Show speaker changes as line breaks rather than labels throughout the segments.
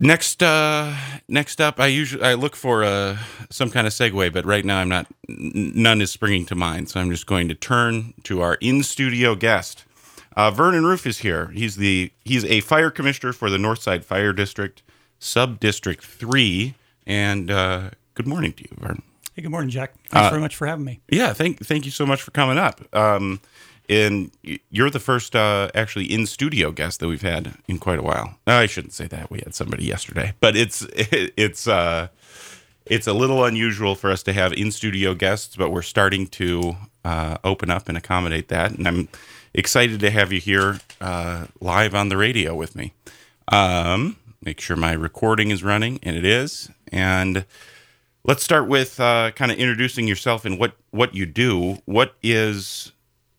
Next up, I look for some kind of segue, but right now none is springing to mind. So I'm just going to turn to our in-studio guest. Vernon Roof is here. He's a fire commissioner for the Northside Fire District, Sub-District 3. And good morning to you, Vernon.
Hey, good morning, Jack. Thanks very much for having me.
Yeah, thank you so much for coming up. And you're the first actually in-studio guest that we've had in quite a while. I shouldn't say that. We had somebody yesterday. But it's a little unusual for us to have in-studio guests, but we're starting to open up and accommodate that. And I'm excited to have you here live on the radio with me. Make sure my recording is running, and it is. And let's start with kind of introducing yourself and what you do. What is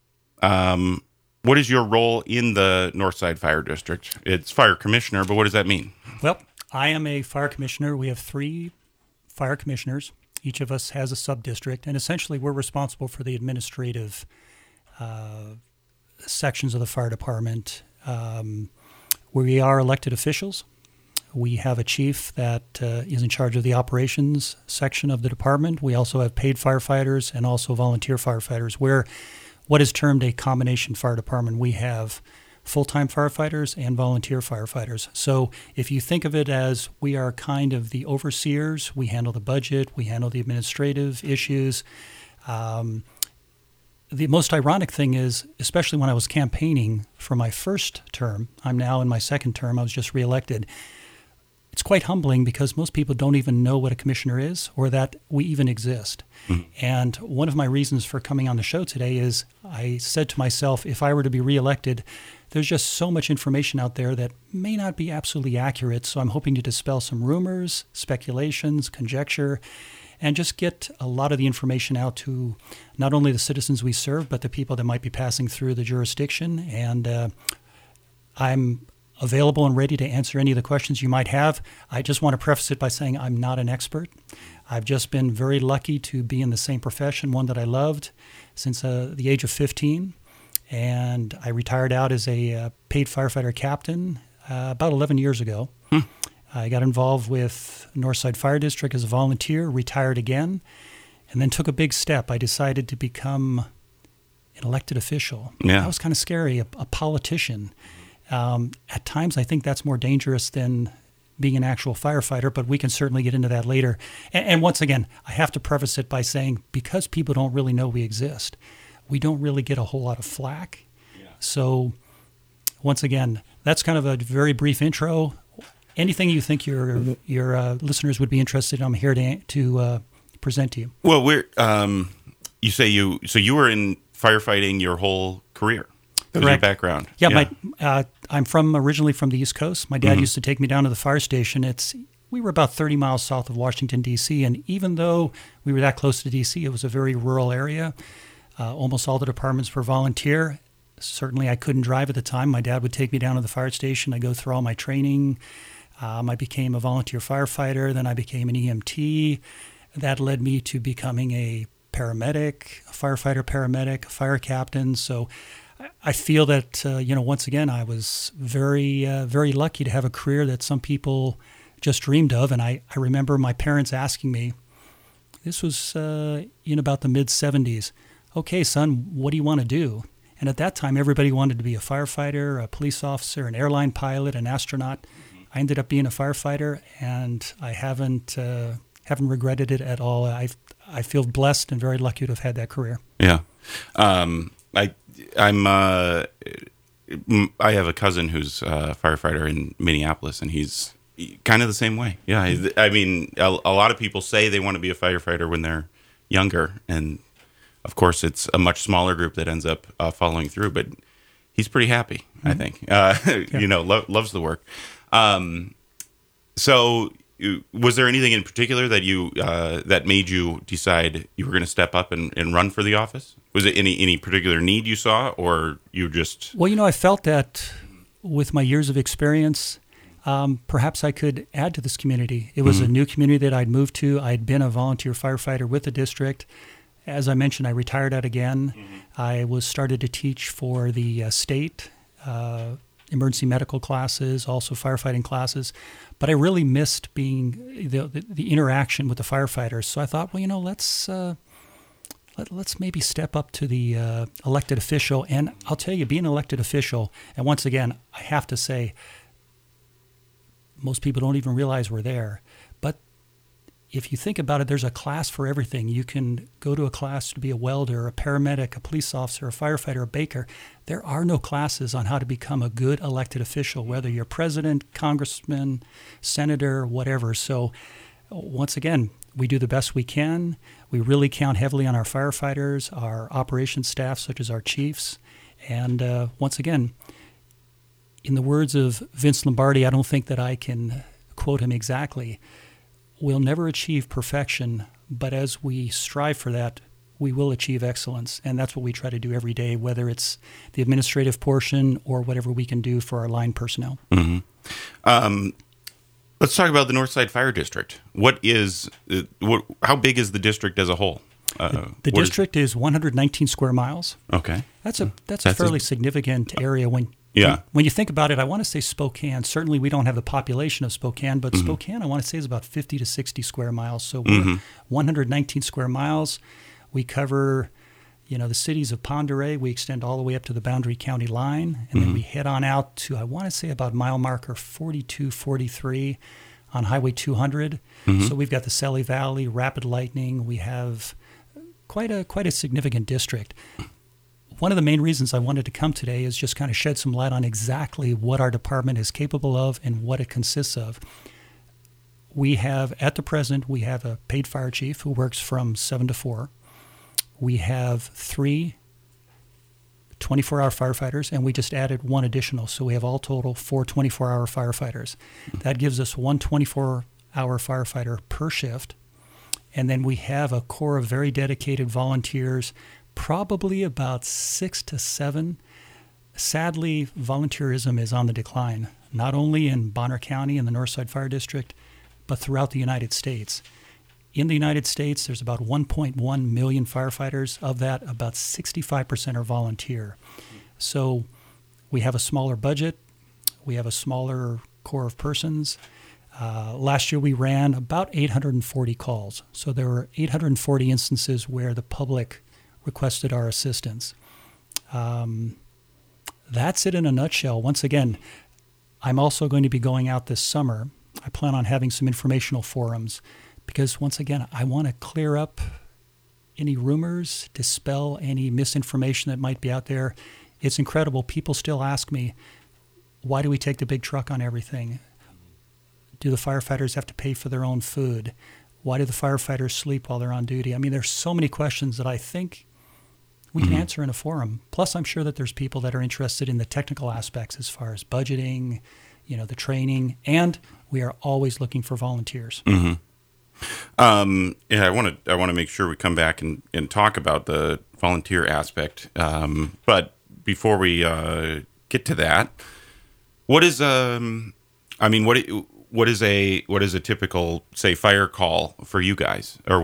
your role in the Northside Fire District? It's fire commissioner, but what does that mean?
Well, I am a fire commissioner. We have 3 fire commissioners. Each of us has a sub-district, and essentially we're responsible for the administrative sections of the fire department. We are elected officials. We have a chief that is in charge of the operations section of the department. We also have paid firefighters and also volunteer firefighters. We're what is termed a combination fire department. We have full-time firefighters and volunteer firefighters. So if you think of it as we are kind of the overseers, we handle the budget, we handle the administrative issues. The most ironic thing is, especially when I was campaigning for my first term, I'm now in my second term, I was just reelected. It's quite humbling because most people don't even know what a commissioner is or that we even exist. Mm-hmm. And one of my reasons for coming on the show today is I said to myself, if I were to be reelected, there's just so much information out there that may not be absolutely accurate. So I'm hoping to dispel some rumors, speculations, conjecture, and just get a lot of the information out to not only the citizens we serve, but the people that might be passing through the jurisdiction. And I'm available and ready to answer any of the questions you might have. I just want to preface it by saying I'm not an expert. I've just been very lucky to be in the same profession, one that I loved since the age of 15. And I retired out as a paid firefighter captain about 11 years ago. I got involved with Northside Fire District as a volunteer, retired again, and then took a big step. I decided to become an elected official.
Yeah.
That was kind of scary, a politician. At times, I think that's more dangerous than being an actual firefighter, but we can certainly get into that later. And once again, I have to preface it by saying, because people don't really know we exist, we don't really get a whole lot of flack. Yeah. So once again, that's kind of a very brief intro. Anything you think your listeners would be interested in, I'm here to present to you.
Well, you say you were in firefighting your whole career. That was your background.
Yeah. I'm originally from the East Coast. My dad used to take me down to the fire station. We were about 30 miles south of Washington, D.C., and even though we were that close to D.C., it was a very rural area. Almost all the departments were volunteer. Certainly, I couldn't drive at the time. My dad would take me down to the fire station. I go through all my training. I became a volunteer firefighter. Then I became an EMT. That led me to becoming a paramedic, a firefighter paramedic, a fire captain. So I feel that, once again, I was very, very lucky to have a career that some people just dreamed of. And I remember my parents asking me, this was in about the mid-'70s, okay, son, what do you want to do? And at that time, everybody wanted to be a firefighter, a police officer, an airline pilot, an astronaut. I ended up being a firefighter, and I haven't regretted it at all. I feel blessed and very lucky to have had that career.
Yeah. I have a cousin who's a firefighter in Minneapolis, and he's kind of the same way. Yeah, I mean, a lot of people say they want to be a firefighter when they're younger, and of course, it's a much smaller group that ends up following through. But he's pretty happy, I think. Loves the work. So, was there anything in particular that that made you decide you were going to step up and run for the office? Was it any particular need you saw, or you just...
Well, I felt that with my years of experience, perhaps I could add to this community. It was a new community that I'd moved to. I'd been a volunteer firefighter with the district. As I mentioned, I retired out again. I was started to teach for the state emergency medical classes, also firefighting classes. But I really missed being the interaction with the firefighters. So I thought, well, let's maybe step up to the elected official. And I'll tell you, being an elected official, and once again, I have to say, most people don't even realize we're there. But if you think about it, there's a class for everything. You can go to a class to be a welder, a paramedic, a police officer, a firefighter, a baker. There are no classes on how to become a good elected official, whether you're president, congressman, senator, whatever. So once again, we do the best we can. We really count heavily on our firefighters, our operations staff, such as our chiefs. And once again, in the words of Vince Lombardi, I don't think that I can quote him exactly, we'll never achieve perfection, but as we strive for that, we will achieve excellence. And that's what we try to do every day, whether it's the administrative portion or whatever we can do for our line personnel.
Mm-hmm. Let's talk about the Northside Fire District. How big is the district as a whole?
The district is 119 square miles.
Okay.
That's a fairly significant area when you think about it. I want to say Spokane. Certainly we don't have the population of Spokane, but Spokane, I want to say, is about 50 to 60 square miles. So we're 119 square miles. We cover, the cities of Pend Oreille. We extend all the way up to the Boundary County line, and then we head on out to, I want to say, about mile marker 42, 43 on Highway 200. So we've got the Selly Valley, Rapid Lightning. We have quite a significant district. One of the main reasons I wanted to come today is just kind of shed some light on exactly what our department is capable of and what it consists of. At the present, we have a paid fire chief who works from 7 to 4. We have 3 24-hour firefighters, and we just added 1 additional. So we have all total 4 24-hour firefighters. That gives us 1 24-hour firefighter per shift. And then we have a core of very dedicated volunteers, probably about 6 to 7. Sadly, volunteerism is on the decline, not only in Bonner County and the Northside Fire District, but throughout the United States. In the United States, there's about 1.1 million firefighters. Of that, about 65% are volunteer. So we have a smaller budget. We have a smaller core of persons. Last year, we ran about 840 calls. So there were 840 instances where the public requested our assistance. That's it in a nutshell. Once again, I'm also going to be going out this summer. I plan on having some informational forums because, once again, I want to clear up any rumors, dispel any misinformation that might be out there. It's incredible. People still ask me, why do we take the big truck on everything? Do the firefighters have to pay for their own food? Why do the firefighters sleep while they're on duty? I mean, there's so many questions that I think we can answer in a forum. Plus, I'm sure that there's people that are interested in the technical aspects as far as budgeting, the training, and we are always looking for volunteers.
Mm-hmm. I want to make sure we come back and talk about the volunteer aspect. But before we get to that, what is what is a typical, say, fire call for you guys, or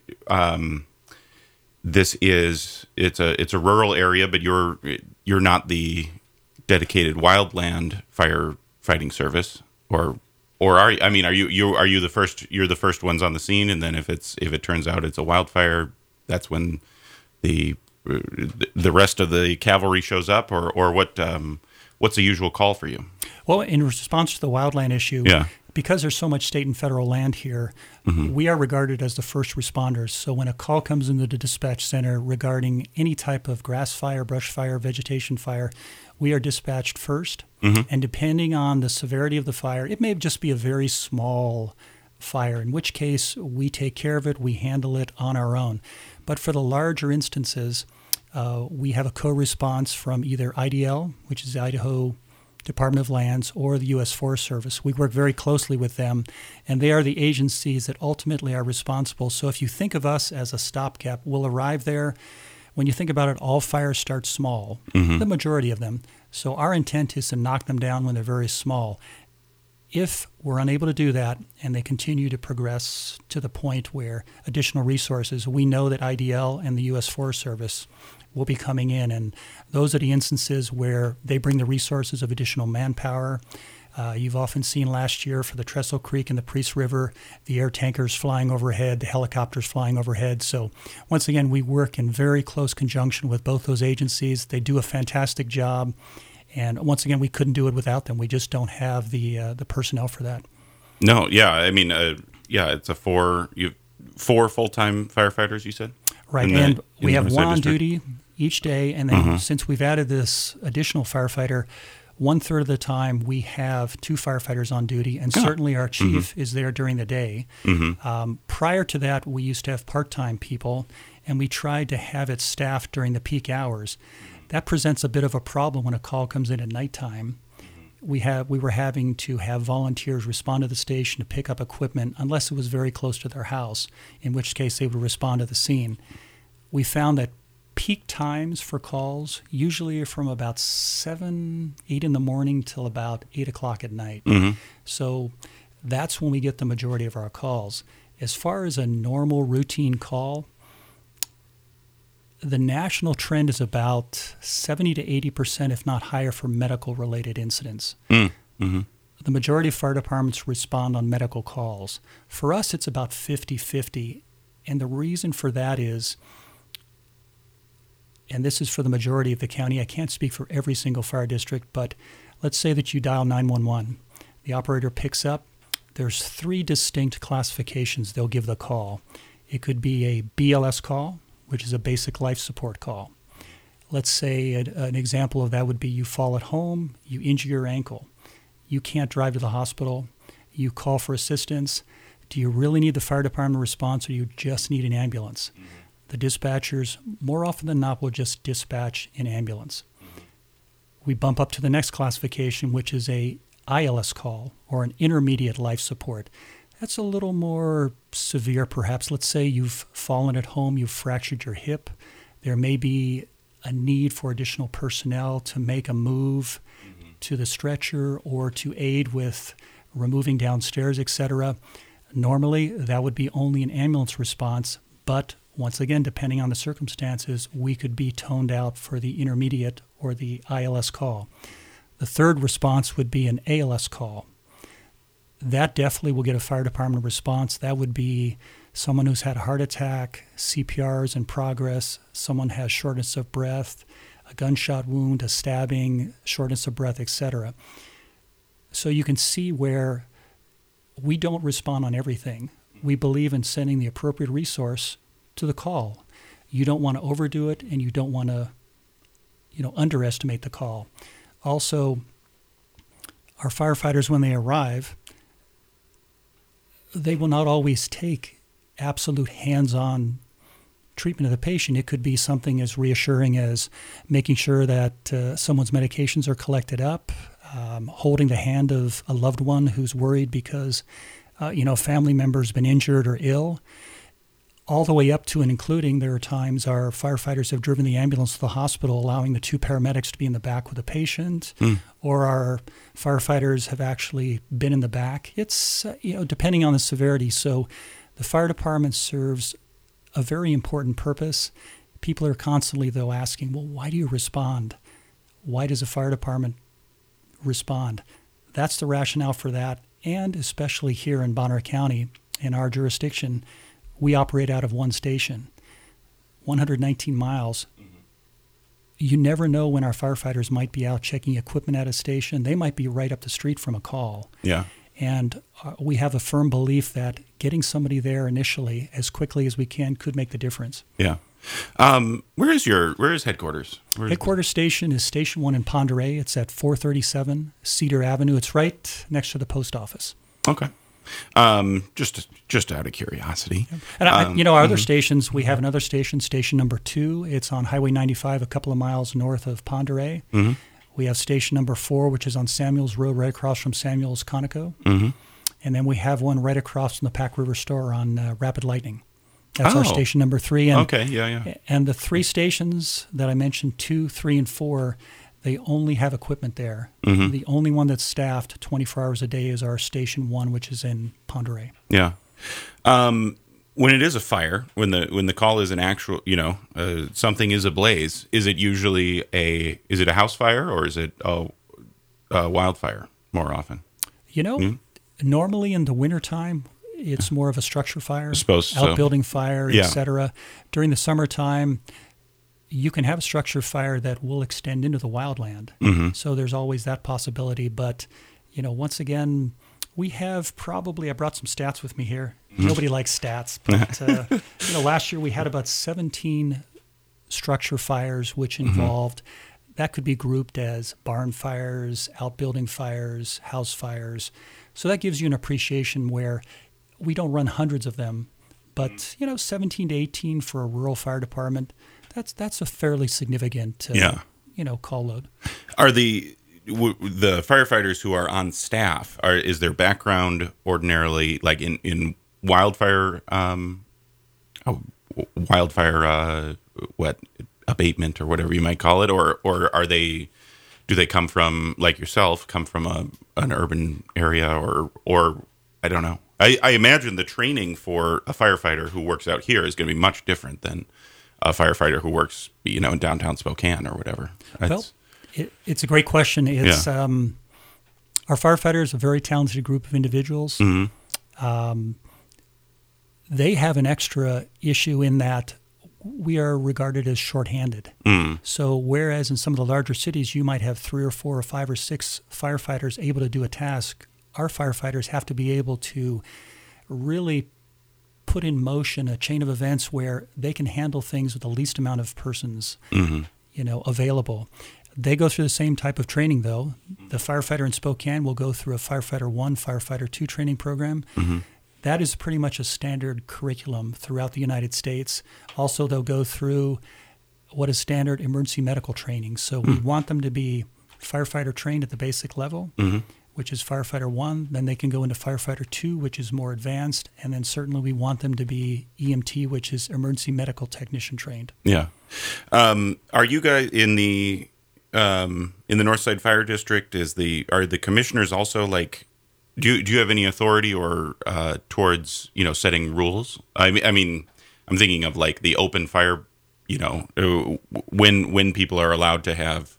it's a rural area, but you're not the dedicated wildland firefighting service, or are you the first? You're the first ones on the scene, and then if it turns out it's a wildfire, that's when the rest of the cavalry shows up, or what's the usual call for you?
Well, in response to the wildland issue, because there's so much state and federal land here, we are regarded as the first responders. So when a call comes into the dispatch center regarding any type of grass fire, brush fire, vegetation fire, we are dispatched first. And depending on the severity of the fire, it may just be a very small fire, in which case we take care of it, we handle it on our own. But for the larger instances, we have a co-response from either IDL, which is the Idaho Department of Lands, or the U.S. Forest Service. We work very closely with them, and they are the agencies that ultimately are responsible. So if you think of us as a stopgap, we'll arrive there. When you think about it, all fires start small, the majority of them. So our intent is to knock them down when they're very small. If we're unable to do that and they continue to progress to the point where additional resources, we know that IDL and the U.S. Forest Service will be coming in. And those are the instances where they bring the resources of additional manpower. You've often seen last year for the Trestle Creek and the Priest River, the air tankers flying overhead, the helicopters flying overhead. So once again, we work in very close conjunction with both those agencies. They do a fantastic job. And once again, we couldn't do it without them. We just don't have the personnel for that.
No, yeah. I mean, it's four full-time firefighters, you said?
Right. And we have one on duty each day. And then since we've added this additional firefighter, 1/3 of the time we have 2 firefighters on duty, and certainly our chief is there during the day. Prior to that, we used to have part-time people, and we tried to have it staffed during the peak hours. That presents a bit of a problem when a call comes in at nighttime. We were having to have volunteers respond to the station to pick up equipment unless it was very close to their house, in which case they would respond to the scene. We found that peak times for calls usually are from about 8 in the morning till about 8 o'clock at night. So that's when we get the majority of our calls. As far as a normal routine call, the national trend is about 70 to 80%, if not higher, for medical-related incidents. The majority of fire departments respond on medical calls. For us, it's about 50-50, and the reason for that is, and this is for the majority of the county, I can't speak for every single fire district, but let's say that you dial 911. The operator picks up. There's 3 distinct classifications they'll give the call. It could be a BLS call, which is a basic life support call. Let's say an example of that would be you fall at home, you injure your ankle. You can't drive to the hospital. You call for assistance. Do you really need the fire department response, or do you just need an ambulance? The dispatchers, more often than not, will just dispatch an ambulance. We bump up to the next classification, which is a ILS call, or an intermediate life support. That's a little more severe, perhaps. Let's say you've fallen at home, you've fractured your hip. There may be a need for additional personnel to make a move to the stretcher or to aid with removing downstairs, etc. Normally, that would be only an ambulance response, but once again, depending on the circumstances, we could be toned out for the intermediate or the ILS call. The third response would be an ALS call. That definitely will get a fire department response. That would be someone who's had a heart attack, CPR is in progress, someone has shortness of breath, a gunshot wound, a stabbing, shortness of breath, etc. So you can see where we don't respond on everything. We believe in sending the appropriate resource to the call. You don't want to overdo it, and you don't want to, underestimate the call. Also, our firefighters, when they arrive, they will not always take absolute hands-on treatment of the patient. It could be something as reassuring as making sure that someone's medications are collected up, holding the hand of a loved one who's worried because, a family member's been injured or ill, all the way up to and including there are times our firefighters have driven the ambulance to the hospital, allowing the 2 paramedics to be in the back with the patient, or our firefighters have actually been in the back. It's, depending on the severity. So the fire department serves a very important purpose. People are constantly, though, asking, well, why do you respond? Why does a fire department respond? That's the rationale for that. And especially here in Bonner County, in our jurisdiction, we operate out of one station, 119 miles. You never know when our firefighters might be out checking equipment at a station. They might be right up the street from a call.
Yeah.
And we have a firm belief that getting somebody there initially as quickly as we can could make the difference.
Yeah. Where is headquarters?
Headquarters station is Station 1 in Pend Oreille. It's at 437 Cedar Avenue. It's right next to the post office.
Okay. Just out of curiosity.
And our other stations, we have another station, station number 2. It's on Highway 95, a couple of miles north of Pend Oreille. We have station number 4, which is on Samuels Road, right across from Samuels Conoco. And then we have one right across from the Pack River store on Rapid Lightning. That's our station number 3. And,
okay, yeah.
And the 3 stations that I mentioned, 2, 3, and 4, They only have equipment there. The only one that's staffed 24 hours a day is our Station 1, which is in Ponderay.
Yeah. When it is a fire, when the call is an actual, something is ablaze, is it usually is it a house fire or is it a wildfire more often?
Normally in the wintertime, it's more of a structure fire,
suppose so.
outbuilding fire,
Yeah.
etc. During the summertime, you can have a structure fire that will extend into the wildland. So there's always that possibility. But, once again, we have probably, I brought some stats with me here. Nobody likes stats. But, last year we had about 17 structure fires, which involved, that could be grouped as barn fires, outbuilding fires, house fires. So that gives you an appreciation where we don't run hundreds of them, but 17 to 18 for a rural fire department, that's a fairly significant call load.
Are the firefighters who are on staff, is their background ordinarily like in wildfire abatement or whatever you might call it, or do they come from, like yourself, an urban area or I don't know. I imagine the training for a firefighter who works out here is going to be much different than a firefighter who works, in downtown Spokane or whatever.
It's a great question. It's our firefighters, a very talented group of individuals. They have an extra issue in that we are regarded as shorthanded. So whereas in some of the larger cities, you might have 3 or 4 or 5 or 6 firefighters able to do a task, our firefighters have to be able to really put in motion a chain of events where they can handle things with the least amount of persons, available. They go through the same type of training, though. The firefighter in Spokane will go through a Firefighter 1, Firefighter 2 training program. That is pretty much a standard curriculum throughout the United States. Also, they'll go through what is standard emergency medical training. So we want them to be firefighter trained at the basic level, which is Firefighter 1. Then they can go into Firefighter 2, which is more advanced. And then certainly we want them to be EMT, which is emergency medical technician trained.
Yeah. Are you guys in the Northside Fire District? Are the commissioners also like? Do you have any authority or towards setting rules? I mean, I'm thinking of like the open fire. When people are allowed to have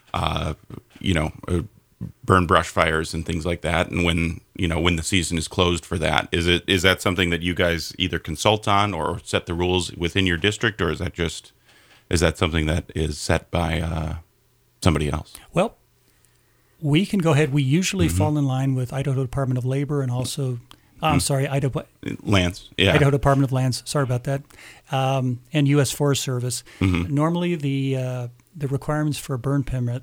burn brush fires and things like that, and when the season is closed for that, is that something that you guys either consult on or set the rules within your district, or is that something that is set by somebody else?
Well, we can go ahead. We usually fall in line with Idaho Department of Labor and also, Idaho Department of Lands. Sorry about that, and U.S. Forest Service. Normally, the requirements for a burn permit.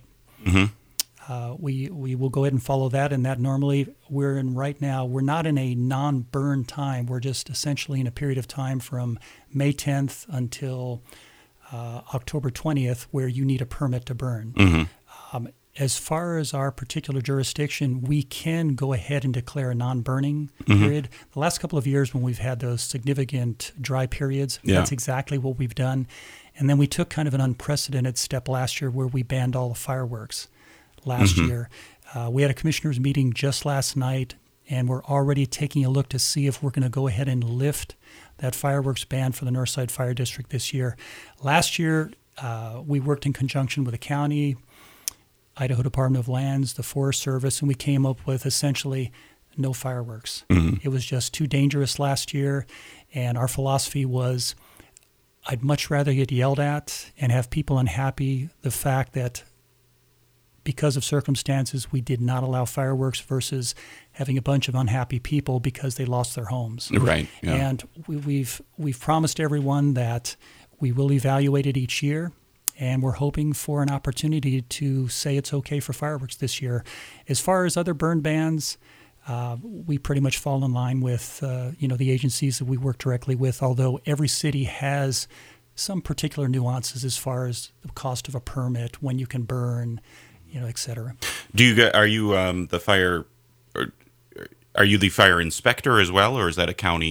We will go ahead and follow that, and that normally we're in right now. We're not in a non-burn time. We're just essentially in a period of time from May 10th until October 20th where you need a permit to burn. As far as our particular jurisdiction, we can go ahead and declare a non-burning period. The last couple of years when we've had those significant dry periods, that's exactly what we've done. And then we took kind of an unprecedented step last year where we banned all the fireworks last year. We had a commissioners meeting just last night, and we're already taking a look to see if we're going to go ahead and lift that fireworks ban for the Northside Fire District this year. Last year, we worked in conjunction with the county, Idaho Department of Lands, the Forest Service, and we came up with essentially no fireworks. It was just too dangerous last year, and our philosophy was I'd much rather get yelled at and have people unhappy the fact that because of circumstances we did not allow fireworks versus having a bunch of unhappy people because they lost their homes.
Right. Yeah.
And we've promised everyone that we will evaluate it each year. And we're hoping for an opportunity to say it's okay for fireworks this year. As far as other burn bans, we pretty much fall in line with the agencies that we work directly with, although every city has some particular nuances as far as the cost of a permit, when you can burn, et cetera.
Are you the fire inspector as well, or is that a county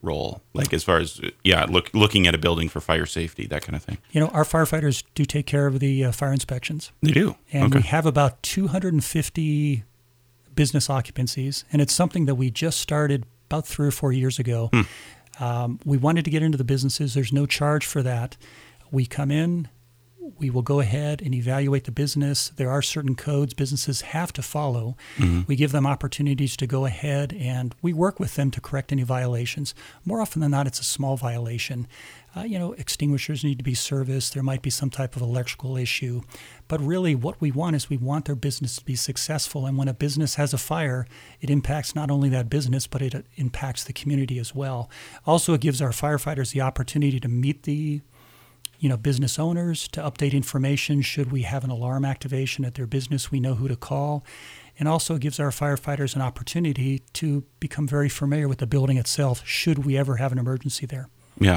role? Like as far as looking at a building for fire safety, that kind of thing.
Our firefighters do take care of the fire inspections.
They do,
and we have about 250 business occupancies, and it's something that we just started about 3 or 4 years ago. We wanted to get into the businesses. There's no charge for that. We come in, we will go ahead and evaluate the business. There are certain codes businesses have to follow. We give them opportunities to go ahead, and we work with them to correct any violations. More often than not, it's a small violation. Extinguishers need to be serviced. There might be some type of electrical issue. But really what we want is we want their business to be successful. And when a business has a fire, it impacts not only that business, but it impacts the community as well. Also, it gives our firefighters the opportunity to meet the business owners, to update information should we have an alarm activation at their business, we know who to call. And also gives our firefighters an opportunity to become very familiar with the building itself should we ever have an emergency there.
Yeah.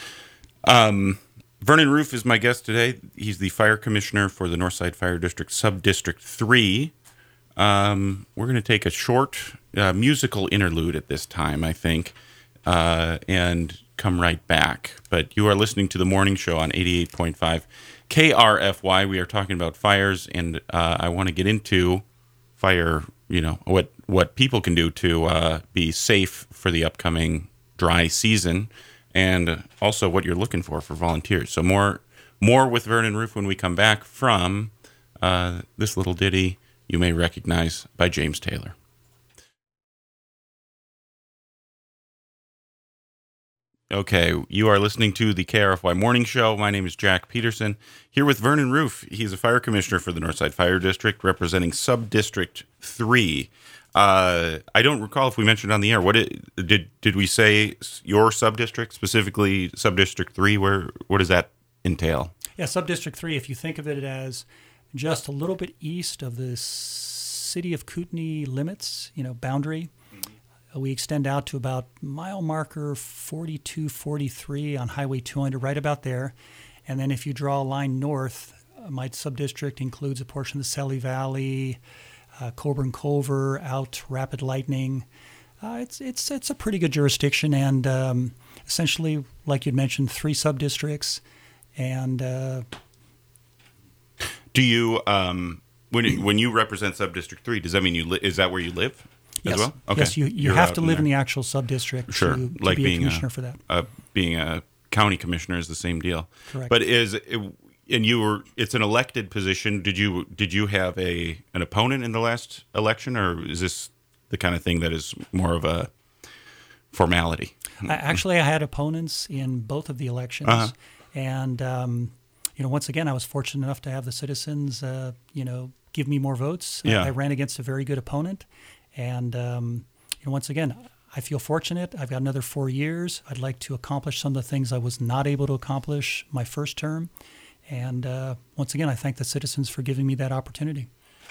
Vernon Roof is my guest today. He's the fire commissioner for the Northside Fire District, Sub-District 3. We're going to take a short musical interlude at this time, I think, and come right back. But you are listening to the morning show on 88.5 KRFY. We are talking about fires, and I want to get into fire, what people can do to be safe for the upcoming dry season, and also what you're looking for volunteers. So more with Vernon Roof when we come back from this little ditty you may recognize by James Taylor. Okay, you are listening to the KRFY Morning Show. My name is Jack Peterson, here with Vernon Roof. He's a fire commissioner for the Northside Fire District, representing Sub-District 3. I don't recall if we mentioned on the air. What did we say your sub-district, specifically Sub-District 3? What does that entail?
Yeah, Sub-District 3, if you think of it as just a little bit east of the city of Kootenai limits, boundary, we extend out to about mile marker 42, 43 on Highway 200, right about there. And then if you draw a line north, my sub-district includes a portion of the Selly Valley, Coburn Culver, out Rapid Lightning. It's a pretty good jurisdiction, and essentially, like you'd mentioned, 3 sub-districts. And
do you when you represent Sub-District 3, does that mean is that where you live?
Yes.
As well? Okay.
Yes, you have to live in the actual sub-district
sure.
to
like
be
being
a commissioner for that.
Being a county commissioner is the same deal.
Correct.
But it's an elected position. Did you have an opponent in the last election, or is this the kind of thing that is more of a formality?
Actually, I had opponents in both of the elections. And, once again, I was fortunate enough to have the citizens, give me more votes.
Yeah.
I ran against a very good opponent. And, once again, I feel fortunate. I've got another 4 years. I'd like to accomplish some of the things I was not able to accomplish my first term. And once again, I thank the citizens for giving me that opportunity.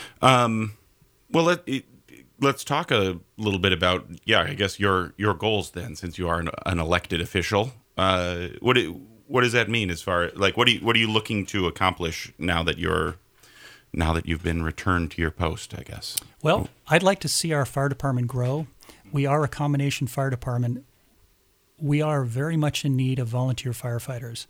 Well, let's talk a little bit about, I guess your goals then, since you are an elected official. What does that mean as far like what are you looking to accomplish now that you've been returned to your post, I guess?
Well, I'd like to see our fire department grow. We are a combination fire department. We are very much in need of volunteer firefighters.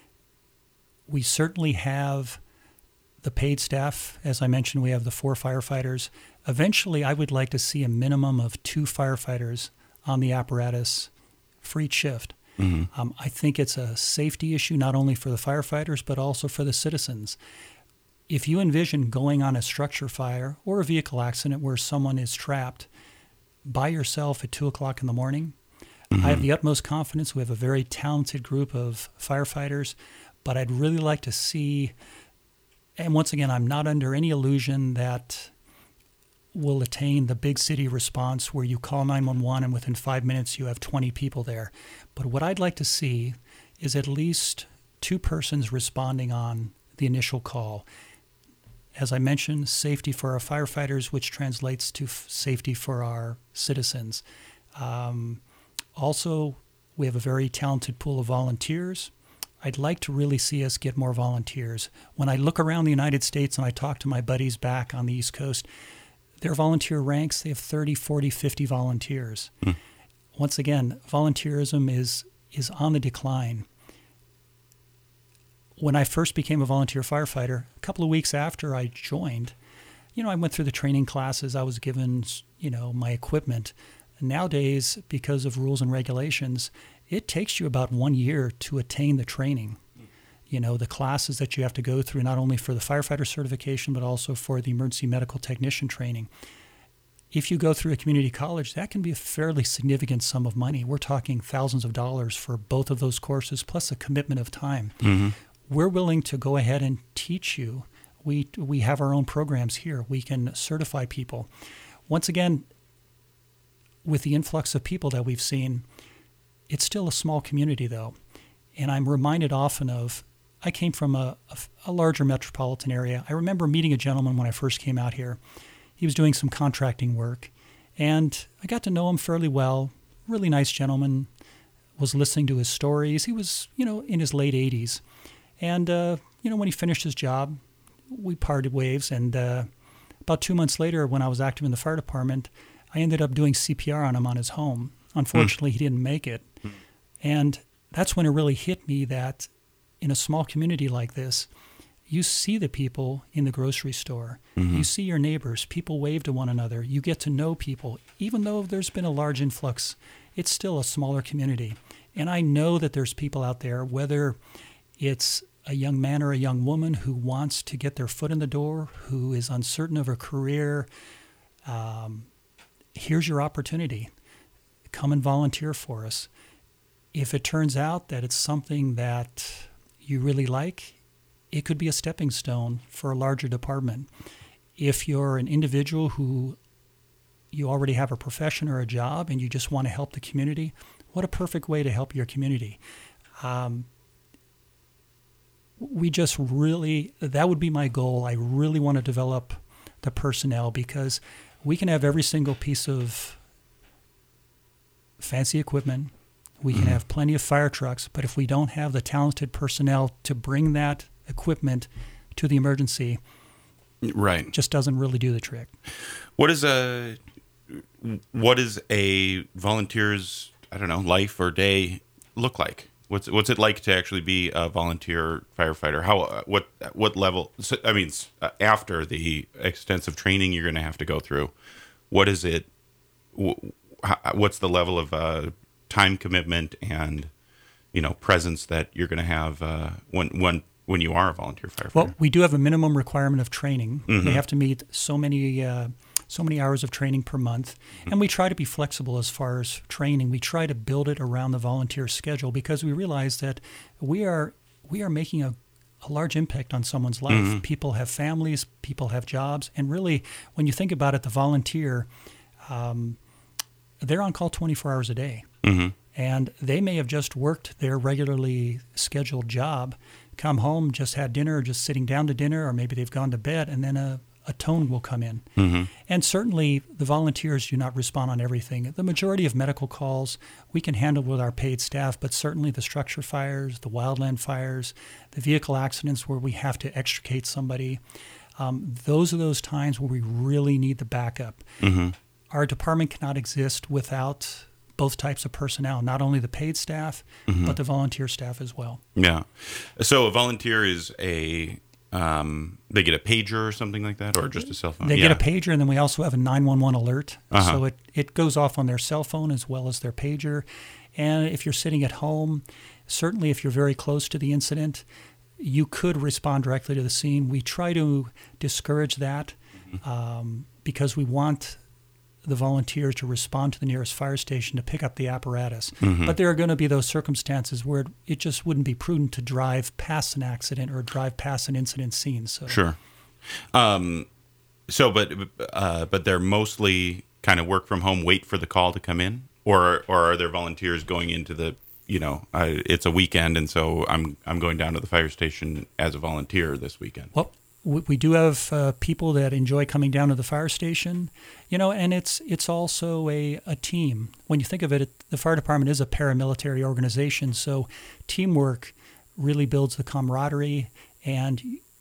We certainly have the paid staff. As I mentioned, we have the 4 firefighters. Eventually, I would like to see a minimum of 2 firefighters on the apparatus for each shift. Mm-hmm. I think it's a safety issue, not only for the firefighters, but also for the citizens. If you envision going on a structure fire or a vehicle accident where someone is trapped by yourself at 2 o'clock in the morning, I have the utmost confidence. We have a very talented group of firefighters, but I'd really like to see, and once again, I'm not under any illusion that we'll attain the big city response where you call 911 and within 5 minutes you have 20 people there. But what I'd like to see is at least 2 persons responding on the initial call. As I mentioned, safety for our firefighters, which translates to safety for our citizens. Also, we have a very talented pool of volunteers. I'd like to really see us get more volunteers. When I look around the United States and I talk to my buddies back on the East Coast, their volunteer ranks, they have 30, 40, 50 volunteers. once again, volunteerism is on the decline. When I first became a volunteer firefighter, a couple of weeks after I joined, I went through the training classes. I was given, my equipment. Nowadays, because of rules and regulations, it takes you about 1 year to attain the training. The classes that you have to go through, not only for the firefighter certification, but also for the emergency medical technician training. If you go through a community college, that can be a fairly significant sum of money. We're talking thousands of dollars for both of those courses, plus a commitment of time.
Mm-hmm.
We're willing to go ahead and teach you. We have our own programs here. We can certify people. Once again, with the influx of people that we've seen, it's still a small community, though. And I'm reminded often of, I came from a larger metropolitan area. I remember meeting a gentleman when I first came out here. He was doing some contracting work, and I got to know him fairly well. Really nice gentleman. Was listening to his stories. He was, in his late 80s. And, when he finished his job, we parted ways. And about 2 months later, when I was active in the fire department, I ended up doing CPR on him on his home. Unfortunately, he didn't make it. And that's when it really hit me that in a small community like this, you see the people in the grocery store. Mm-hmm. You see your neighbors. People wave to one another. You get to know people. Even though there's been a large influx, it's still a smaller community. And I know that there's people out there, whether it's a young man or a young woman who wants to get their foot in the door, who is uncertain of a career, here's your opportunity. Come and volunteer for us. If it turns out that it's something that you really like, it could be a stepping stone for a larger department. If you're an individual who you already have a profession or a job and you just want to help the community, what a perfect way to help your community. That would be my goal. I really want to develop the personnel, because we can have every single piece of fancy equipment. We can have plenty of fire trucks, but if we don't have the talented personnel to bring that equipment to the emergency,
right,
it just doesn't really do the trick.
What is a volunteer's, life or day look like? What's it like to actually be a volunteer firefighter? What level? After the extensive training you're going to have to go through, what is it? What's the level of time commitment and presence that you're going to have when you are a volunteer firefighter?
Well, we do have a minimum requirement of training.
Mm-hmm.
They have to meet so many hours of training per month, and we try to be flexible as far as training. We try to build it around the volunteer schedule, because we realize that we are making a large impact on someone's life. Mm-hmm. People have families, people have jobs, and really, when you think about it, the volunteer, they're on call 24 hours a day.
Mm-hmm.
And they may have just worked their regularly scheduled job, come home, just had dinner, or just sitting down to dinner, or maybe they've gone to bed, and then a tone will come in.
Mm-hmm.
And certainly the volunteers do not respond on everything. The majority of medical calls we can handle with our paid staff, but certainly the structure fires, the wildland fires, the vehicle accidents where we have to extricate somebody, those are those times where we really need the backup.
Mm-hmm.
Our department cannot exist without both types of personnel, not only the paid staff,
mm-hmm.
but the volunteer staff as well.
Yeah. So a volunteer is they get a pager or something like that, or just a cell phone?
They get a pager, and then we also have a 911 alert.
Uh-huh.
So it goes off on their cell phone as well as their pager. And if you're sitting at home, certainly if you're very close to the incident, you could respond directly to the scene. We try to discourage that because we want the volunteers to respond to the nearest fire station to pick up the apparatus. Mm-hmm. But there are going to be those circumstances where it just wouldn't be prudent to drive past an accident or drive past an incident scene. So.
Sure. But they're mostly kind of work from home, wait for the call to come in, or are there volunteers going into the, it's a weekend, and so I'm going down to the fire station as a volunteer this weekend?
Well, we do have people that enjoy coming down to the fire station, and it's also a team. When you think of it, the fire department is a paramilitary organization, so teamwork really builds the camaraderie, and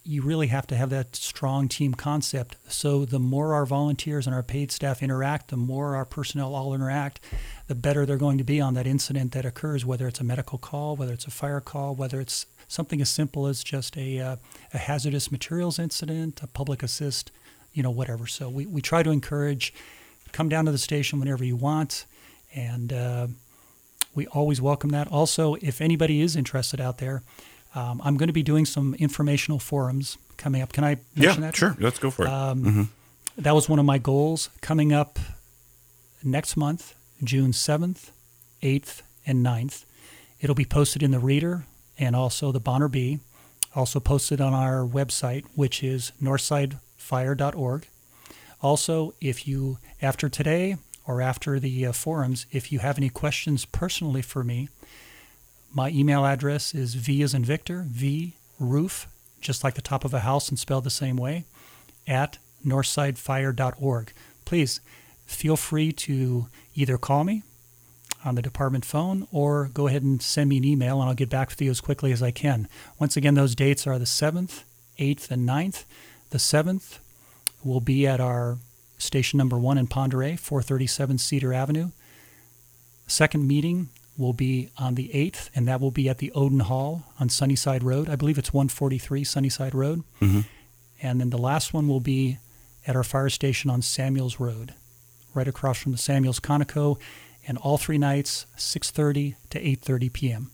you really have to have that strong team concept. So the more our volunteers and our paid staff interact, the more our personnel all interact, the better they're going to be on that incident that occurs, whether it's a medical call, whether it's a fire call, whether it's something as simple as just a hazardous materials incident, a public assist, whatever. So we try to encourage, come down to the station whenever you want, and we always welcome that. Also, if anybody is interested out there, I'm going to be doing some informational forums coming up. Can I mention that?
Yeah, sure. Let's go for it.
That was one of my goals coming up next month, June 7th, 8th, and 9th. It'll be posted in the Reader and also the Bonner Bee, also posted on our website, which is northsidefire.org. Also, if you, after today or after the forums, if you have any questions personally for me, my email address is V as in Victor, roof, just like the top of a house and spelled the same way, at northsidefire.org. Please feel free to either call me on the department phone or go ahead and send me an email, and I'll get back with you as quickly as I can. Once again, those dates are the 7th, 8th, and 9th. The 7th will be at our station number 1 in Ponderay, 437 Cedar Avenue. Second meeting will be on the 8th, and that will be at the Odin Hall on Sunnyside Road. I believe it's 143 Sunnyside Road. Mm-hmm. And then the last one will be at our fire station on Samuels Road, right across from the Samuels Conoco, and all 3 nights, 6:30 to 8:30 p.m.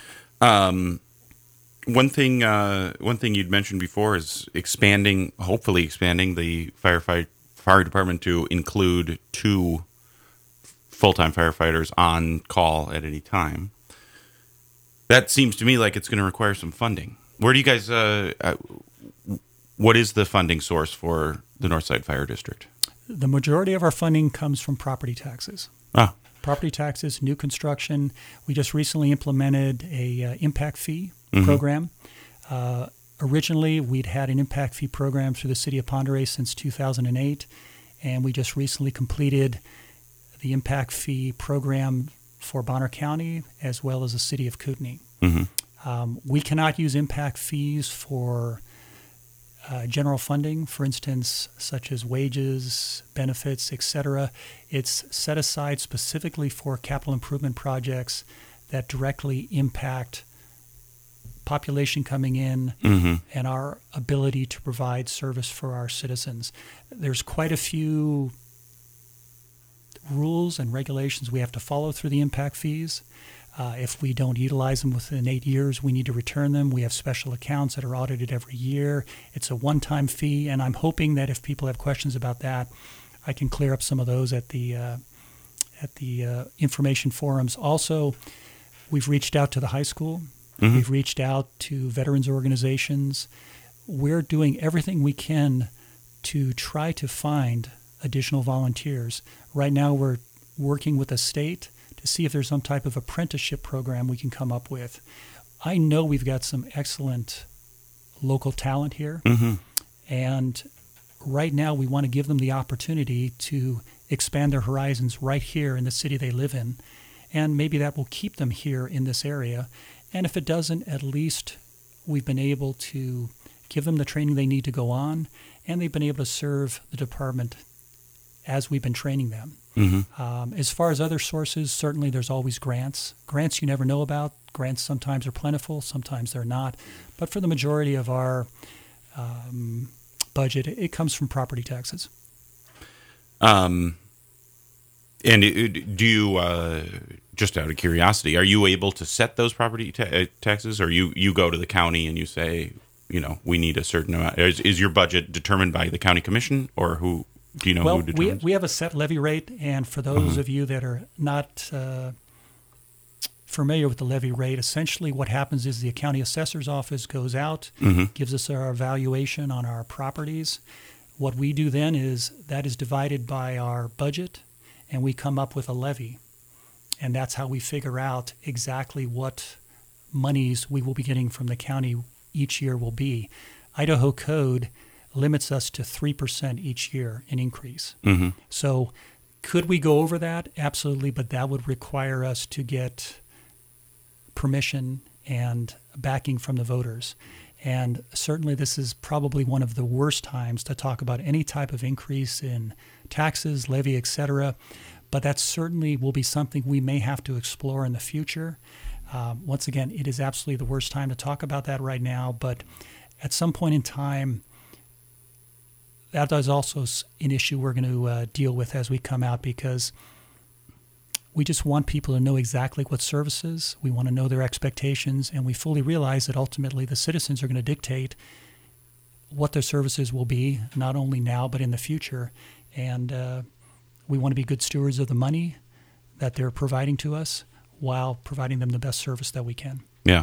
One thing you'd mentioned before is hopefully expanding the fire department to include 2 full-time firefighters on call at any time. That seems to me like it's going to require some funding. Where do you guys, what is the funding source for the Northside Fire District?
The majority of our funding comes from property taxes. Property taxes, new construction. We just recently implemented a impact fee program. Originally, we'd had an impact fee program through the city of Ponderay since 2008, and we just recently completed the impact fee program for Bonner County as well as the city of Kootenai. We cannot use impact fees for general funding, for instance, such as wages, benefits, etc. It's set aside specifically for capital improvement projects that directly impact population coming in and our ability to provide service for our citizens. There's quite a few rules and regulations we have to follow through the impact fees. If we don't utilize them within 8 years, we need to return them. We have special accounts that are audited every year. It's a one-time fee, and I'm hoping that if people have questions about that, I can clear up some of those at the information forums. Also, we've reached out to the high school. We've reached out to veterans organizations. We're doing everything we can to try to find additional volunteers. Right now, we're working with the state to see if there's some type of apprenticeship program we can come up with. I know we've got some excellent local talent here, and right now we want to give them the opportunity to expand their horizons right here in the city they live in, and maybe that will keep them here in this area. And if it doesn't, at least we've been able to give them the training they need to go on, and they've been able to serve the department as we've been training them. As far as other sources, certainly there's always grants. Grants you never know about. Grants sometimes are plentiful, sometimes they're not. But for the majority of our budget, it comes from property taxes.
And do you, just out of curiosity, are you able to set those property taxes, or you go to the county and you say, we need a certain amount? Is your budget determined by the county commission, or who? Do you know who determines?
We have a set levy rate, and for those of you that are not familiar with the levy rate, essentially what happens is the county assessor's office goes out, gives us our evaluation on our properties. What we do then is that is divided by our budget, and we come up with a levy. And that's how we figure out exactly what monies we will be getting from the county each year will be. Idaho Code limits us to 3% each year in increase. So could we go over that? Absolutely, but that would require us to get permission and backing from the voters. And certainly this is probably one of the worst times to talk about any type of increase in taxes, levy, etc. But that certainly will be something we may have to explore in the future. Once again, it is absolutely the worst time to talk about that right now, but at some point in time, that is also an issue we're going to deal with as we come out, because we just want people to know exactly what services, we want to know their expectations, and we fully realize that ultimately the citizens are going to dictate what their services will be, not only now but in the future. And we want to be good stewards of the money that they're providing to us while providing them the best service that we can.
Yeah.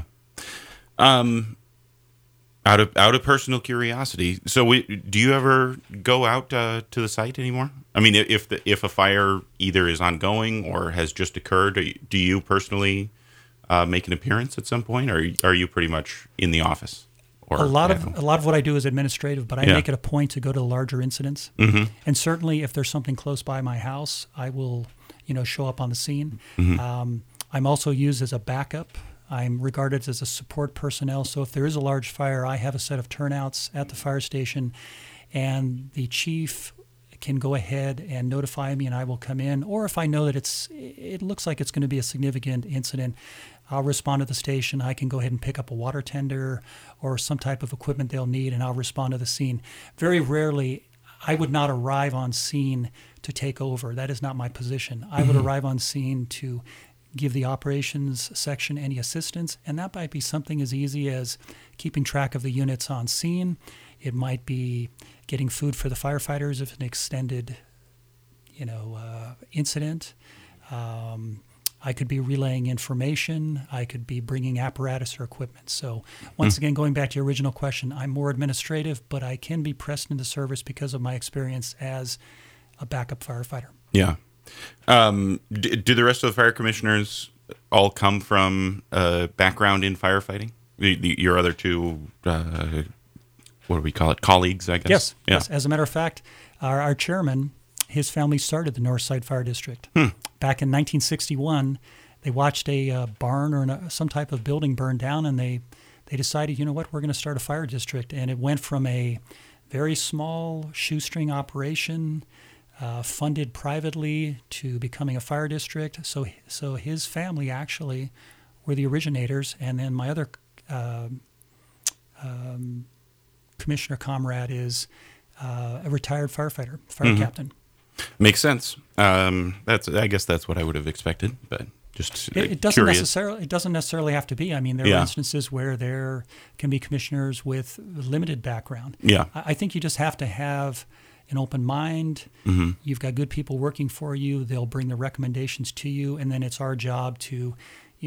Out of personal curiosity, so do you ever go out to the site anymore? I mean, if a fire either is ongoing or has just occurred, do you personally make an appearance at some point, or are you pretty much in the office? Or
a lot of what I do is administrative, but I make it a point to go to larger incidents. Mm-hmm. And certainly, if there's something close by my house, I will, show up on the scene. Mm-hmm. I'm also used as a backup. I'm regarded as a support personnel. So if there is a large fire, I have a set of turnouts at the fire station, and the chief can go ahead and notify me, and I will come in. Or if I know that it looks like it's going to be a significant incident, I'll respond to the station. I can go ahead and pick up a water tender or some type of equipment they'll need, and I'll respond to the scene. Very rarely, I would not arrive on scene to take over. That is not my position. I would arrive on scene to give the operations section any assistance, and that might be something as easy as keeping track of the units on scene. It might be getting food for the firefighters if an extended, incident. I could be relaying information. I could be bringing apparatus or equipment. So once again, going back to your original question, I'm more administrative, but I can be pressed into service because of my experience as a backup firefighter.
Yeah. Do the rest of the fire commissioners all come from a background in firefighting? Your other two, what do we call it, colleagues, I guess?
Yes. Yeah. Yes. As a matter of fact, our chairman, his family started the Northside Fire District. Back in 1961, they watched a barn or some type of building burn down, and they decided, we're going to start a fire district. And it went from a very small shoestring operation funded privately to becoming a fire district. So his family actually were the originators, and then my other commissioner comrade is a retired firefighter, fire captain.
Makes sense. I guess that's what I would have expected, but just
it doesn't necessarily have to be. I mean, there are instances where there can be commissioners with limited background.
Yeah,
I think you just have to have an open mind. Mm-hmm. You've got good people working for you. They'll bring the recommendations to you, and then it's our job to,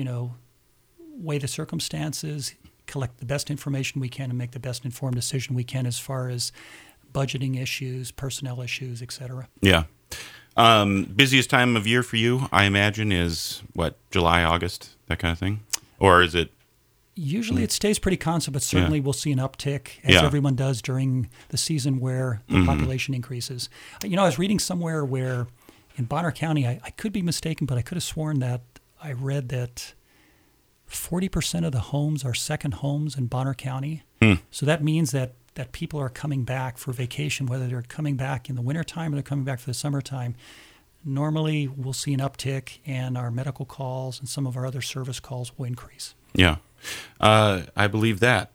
weigh the circumstances, collect the best information we can, and make the best informed decision we can as far as budgeting issues, personnel issues, etc.
Yeah. Busiest time of year for you, I imagine, is July, August, that kind of thing? Or is it?
Usually it stays pretty constant, but certainly we'll see an uptick, as everyone does during the season where the population increases. I was reading somewhere where in Bonner County, I could be mistaken, but I could have sworn that I read that 40% of the homes are second homes in Bonner County. So that means that people are coming back for vacation, whether they're coming back in the wintertime or they're coming back for the summertime. Normally, we'll see an uptick, and our medical calls and some of our other service calls will increase.
Yeah. I believe that.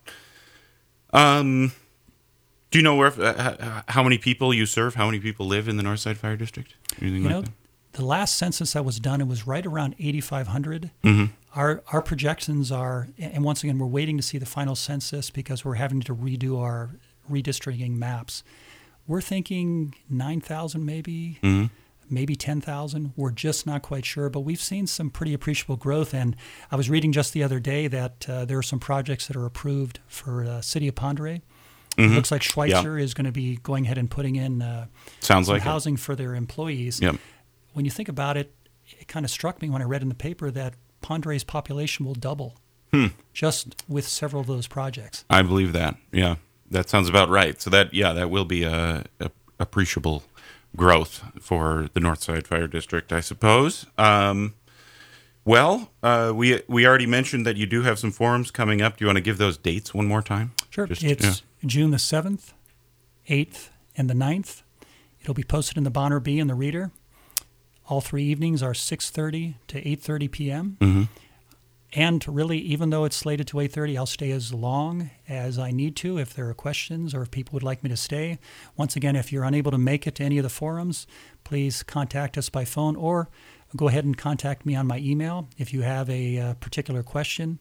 Do you know how many people you serve? How many people live in the Northside Fire District? Anything like that?
The last census that was done, it was right around 8,500.
Mm-hmm.
Our projections are, and once again, we're waiting to see the final census because we're having to redo our redistricting maps. We're thinking 9,000 maybe. Mm-hmm. Maybe 10,000. We're just not quite sure, but we've seen some pretty appreciable growth. And I was reading just the other day that there are some projects that are approved for City of Ponderay. Mm-hmm. It looks like Schweitzer is going to be going ahead and putting in some housing for their employees.
Yep.
When you think about it, it kind of struck me when I read in the paper that Ponderay's population will double just with several of those projects.
I believe that. Yeah, that sounds about right. So that will be a appreciable growth for the Northside Fire District, I suppose. Well, we already mentioned that you do have some forums coming up. Do you want to give those dates one more time?
Sure. It's June the 7th, 8th, and the 9th. It'll be posted in the Bonner Bee and the Reader. All 3 evenings are 6:30 to 8:30 p.m.
Mm-hmm.
And really, even though it's slated to 8:30, I'll stay as long as I need to if there are questions or if people would like me to stay. Once again, if you're unable to make it to any of the forums, please contact us by phone or go ahead and contact me on my email if you have a particular question.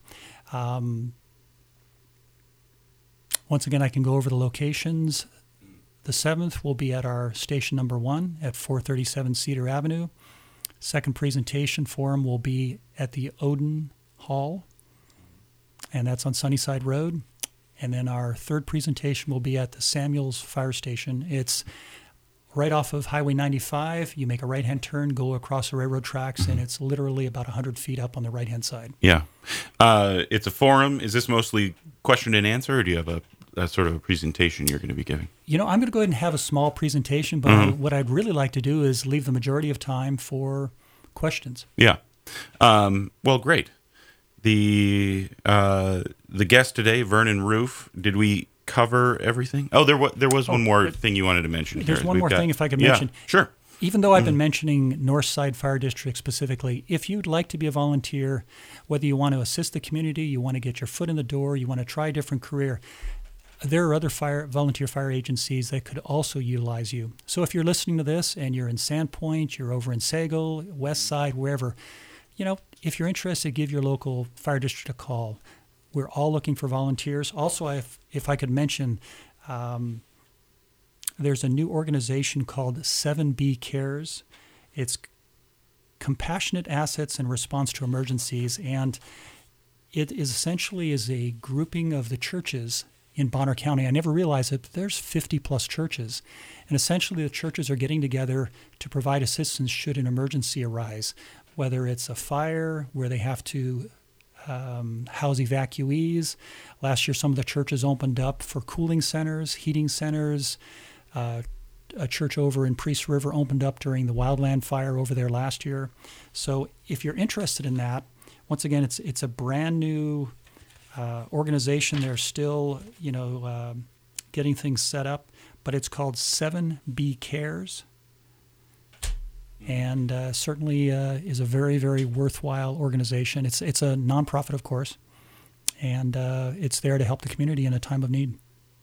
Once again, I can go over the locations. The 7th will be at our station number 1 at 437 Cedar Avenue. Second presentation forum will be at the Odin Hall, and that's on Sunnyside Road. And then our third presentation will be at the Samuels Fire Station. It's right off of Highway 95. You make a right-hand turn, go across the railroad tracks, and it's literally about 100 feet up on the right-hand side.
Yeah. It's a forum. Is this mostly question and answer, or do you have a sort of a presentation you're going to be giving?
I'm going to go ahead and have a small presentation, but what I'd really like to do is leave the majority of time for questions.
Yeah. Well, great. The guest today, Vernon Roof, did we cover everything? Oh, there was one more thing you wanted to mention.
There's one more thing if I could mention.
Yeah, sure.
Even though I've been mentioning Northside Fire District specifically, if you'd like to be a volunteer, whether you want to assist the community, you want to get your foot in the door, you want to try a different career, there are other volunteer fire agencies that could also utilize you. So if you're listening to this and you're in Sandpoint, you're over in Sago, West Side, wherever, if you're interested, give your local fire district a call. We're all looking for volunteers. Also, if I could mention, there's a new organization called 7B Cares. It's Compassionate Assets in Response to Emergencies, and it is essentially a grouping of the churches in Bonner County. I never realized it, but there's 50-plus churches. And essentially the churches are getting together to provide assistance should an emergency arise, whether it's a fire where they have to house evacuees. Last year, some of the churches opened up for cooling centers, heating centers. A church over in Priest River opened up during the wildland fire over there last year. So if you're interested in that, once again, it's a brand new organization. They're still, getting things set up, but it's called 7B Cares, and certainly is a very, very worthwhile organization. It's a nonprofit, of course, and it's there to help the community in a time of need.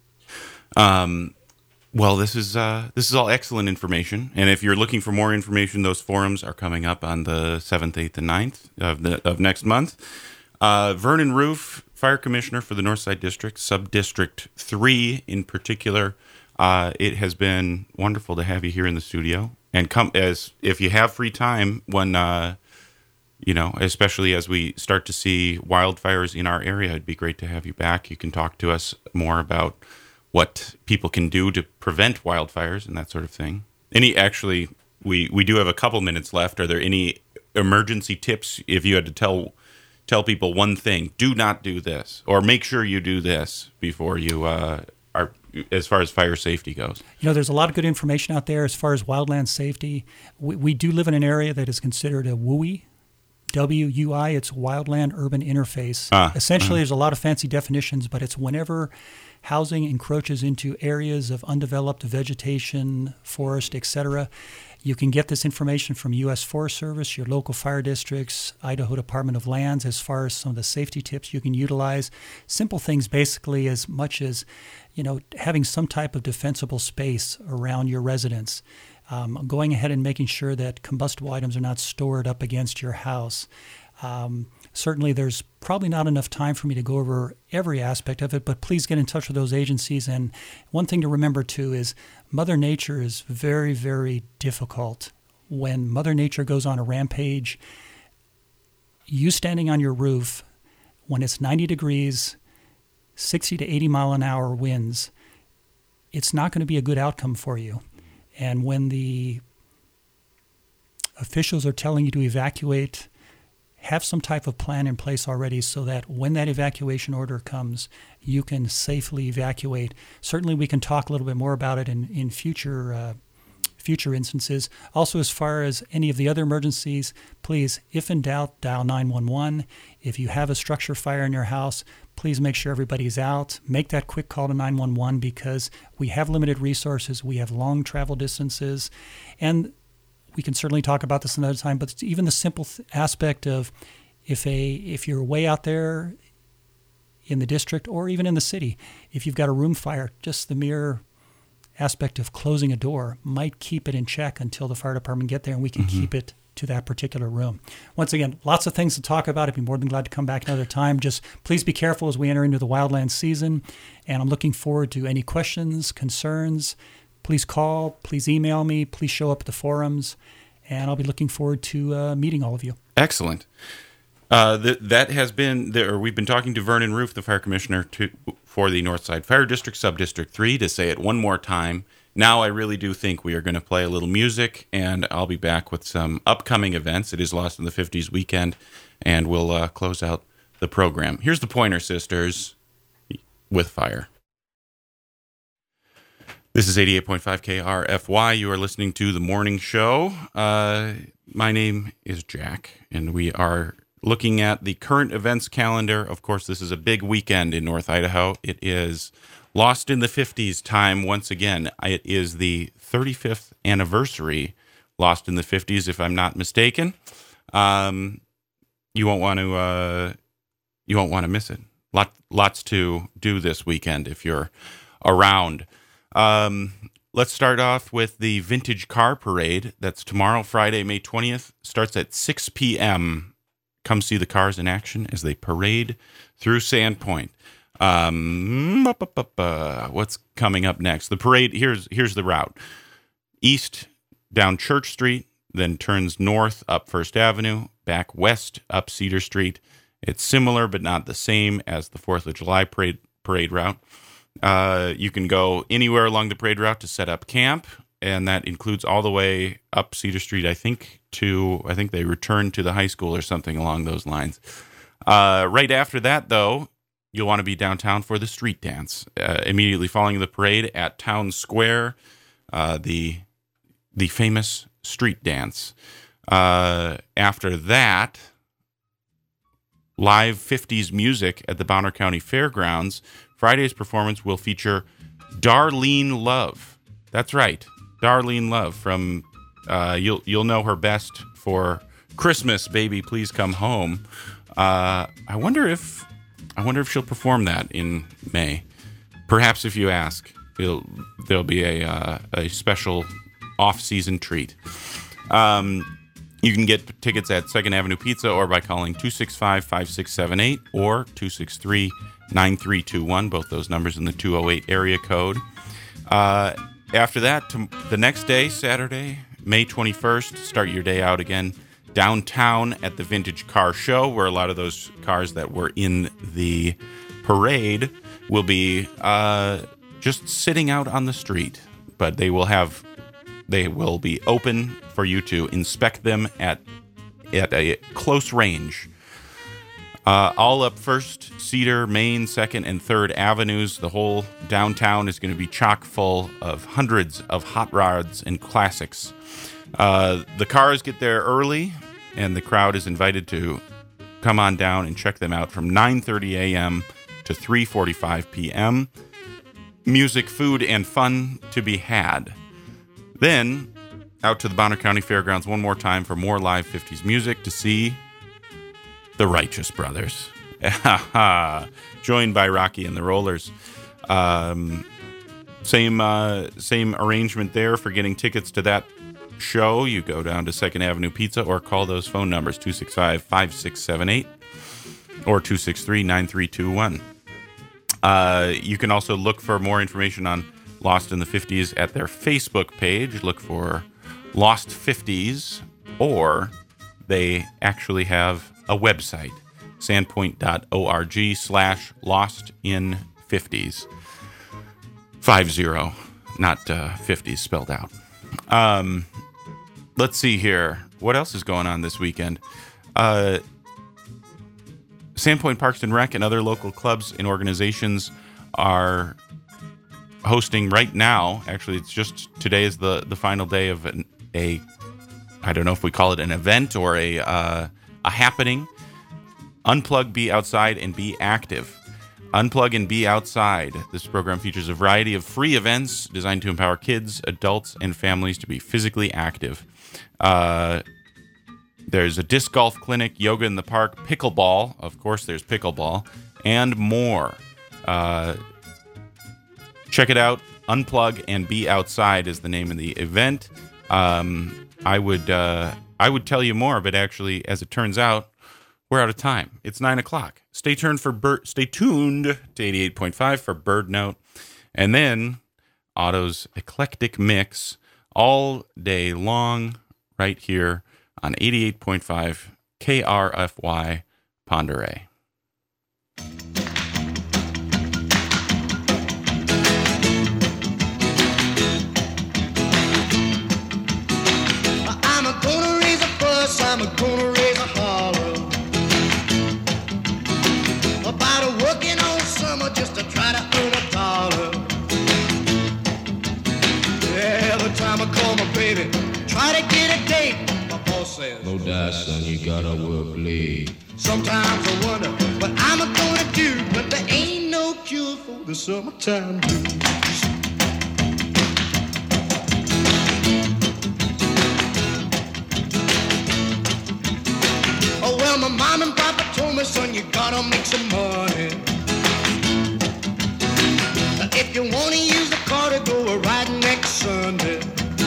Well, this is all excellent information, and if you're looking for more information, those forums are coming up on the 7th, 8th, and 9th of next month. Vernon Roof, Fire Commissioner for the Northside District, Sub-District 3 in particular. It has been wonderful to have you here in the studio. And if you have free time, when, especially as we start to see wildfires in our area, it'd be great to have you back. You can talk to us more about what people can do to prevent wildfires and that sort of thing. We do have a couple minutes left. Are there any emergency tips if you had to tell people one thing? Do not do this, or make sure you do this before you are, as far as fire safety goes.
There's a lot of good information out there as far as wildland safety. We do live in an area that is considered a WUI, W-U-I. It's Wildland Urban Interface. Essentially, there's a lot of fancy definitions, but it's whenever housing encroaches into areas of undeveloped vegetation, forest, etc. You can get this information from U.S. Forest Service, your local fire districts, Idaho Department of Lands, as far as some of the safety tips you can utilize. Simple things basically as much as, having some type of defensible space around your residence. Going ahead and making sure that combustible items are not stored up against your house. Certainly there's probably not enough time for me to go over every aspect of it, but please get in touch with those agencies. And one thing to remember, too, is Mother Nature is very, very difficult. When Mother Nature goes on a rampage, you standing on your roof, when it's 90 degrees, 60 to 80 mile an hour winds, it's not going to be a good outcome for you. And when the officials are telling you to evacuate, have some type of plan in place already so that when that evacuation order comes, you can safely evacuate. Certainly we can talk a little bit more about it in future future instances. Also, as far as any of the other emergencies, please, if in doubt, dial 911. If you have a structure fire in your house, please make sure everybody's out. Make that quick call to 911 because we have limited resources. We have long travel distances. And we can certainly talk about this another time, but even the simple aspect of if you're way out there in the district or even in the city, if you've got a room fire, just the mere aspect of closing a door might keep it in check until the fire department get there and we can keep it to that particular room. Once again, lots of things to talk about. I'd be more than glad to come back another time. Just please be careful as we enter into the wildland season. And I'm looking forward to any questions, concerns. Please call, please email me, please show up at the forums, and I'll be looking forward to meeting all of you.
Excellent. That has been there. We've been talking to Vernon Roof, the fire commissioner for the Northside Fire District, Subdistrict 3, to say it one more time. Now I really do think we are going to play a little music, and I'll be back with some upcoming events. It is Lost in the 50s weekend, and we'll close out the program. Here's the Pointer Sisters with Fire. This is 88.5 KRFY. You are listening to The Morning Show. My name is Jack, and we are looking at the current events calendar. Of course, this is a big weekend in North Idaho. It is Lost in the 50s time once again. It is the 35th anniversary Lost in the 50s, if I'm not mistaken. You won't want to miss it. Lots to do this weekend if you're around. Let's start off with the Vintage Car Parade. That's tomorrow, Friday, May 20th. Starts at 6 p.m. Come see the cars in action as they parade through Sandpoint. What's coming up next? The parade, here's the route. East down Church Street, then turns north up First Avenue, back west up Cedar Street. It's similar but not the same as the 4th of July parade route. You can go anywhere along the parade route to set up camp, and that includes all the way up Cedar Street, I think they return to the high school or something along those lines. Right after that, though, you'll want to be downtown for the street dance. Immediately following the parade at Town Square, the famous street dance. After that, live 50s music at the Bonner County Fairgrounds. Friday's performance will feature Darlene Love. That's right, Darlene Love from you'll know her best for Christmas, Baby Please Come Home. I wonder if she'll perform that in May. Perhaps if you ask, there'll be a special off-season treat. You can get tickets at 2nd Avenue Pizza or by calling 265-5678 or 263-9321, both those numbers in the 208 area code. After that, the next day, Saturday, May 21st, start your day out again downtown at the Vintage Car Show, where a lot of those cars that were in the parade will be just sitting out on the street, but they will be open for you to inspect them at a close range. All up First, Cedar, Main, 2nd, and 3rd Avenues. The whole downtown is going to be chock full of hundreds of hot rods and classics. The cars get there early, and the crowd is invited to come on down and check them out from 9:30 a.m. to 3:45 p.m. Music, food, and fun to be had. Then, out to the Bonner County Fairgrounds one more time for more live 50s music to see the Righteous Brothers. Joined by Rocky and the Rollers. Same arrangement there for getting tickets to that show. You go down to 2nd Avenue Pizza or call those phone numbers, 265-5678 or 263-9321. You can also look for more information on Lost in the 50s at their Facebook page. Look for Lost 50s, or they actually have a website, sandpoint.org/lostin50s. 50, not 50s spelled out. Let's see here. What else is going on this weekend? Sandpoint Parks and Rec and other local clubs and organizations are hosting right now. Actually, it's just today is the final day of a I don't know if we call it an event or a happening. Unplug, Be Outside, and Be Active. Unplug and Be Outside. This program features a variety of free events designed to empower kids, adults, and families to be physically active. There's a disc golf clinic, yoga in the park, pickleball. Of course, there's pickleball, and more. Check it out. Unplug and Be Outside is the name of the event. I would tell you more, but actually, as it turns out, we're out of time. It's 9:00. Stay tuned to 88.5 for Bird Note, and then Otto's Eclectic Mix all day long, right here on 88.5 KRFY Ponderay.
I'm gonna raise a fuss, I'm gonna raise a holler about a working all summer just to try to earn a dollar. Every time I call my baby, try to get a date, my boss says,
no doubt, son, you gotta work late.
Sometimes I wonder what I'm gonna do, but there ain't no cure for the summertime blues. Oh, well, my mom and papa told me, son, you gotta make some money. If you wanna use the car to go a ride next Sunday.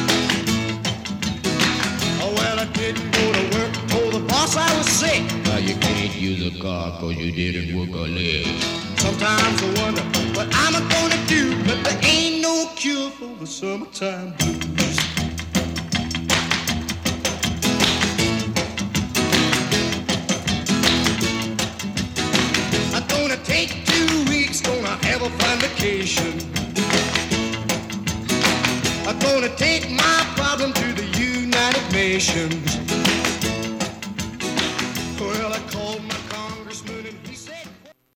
Oh, well, I didn't go to work, told the boss I was sick.
Now you can't use a car cause you didn't work a leg.
Sometimes I wonder what I'm gonna do, but there ain't no cure for the summertime blues. I'm gonna take 2 weeks, gonna have a fun vacation. I'm gonna take my problem to the United Nations.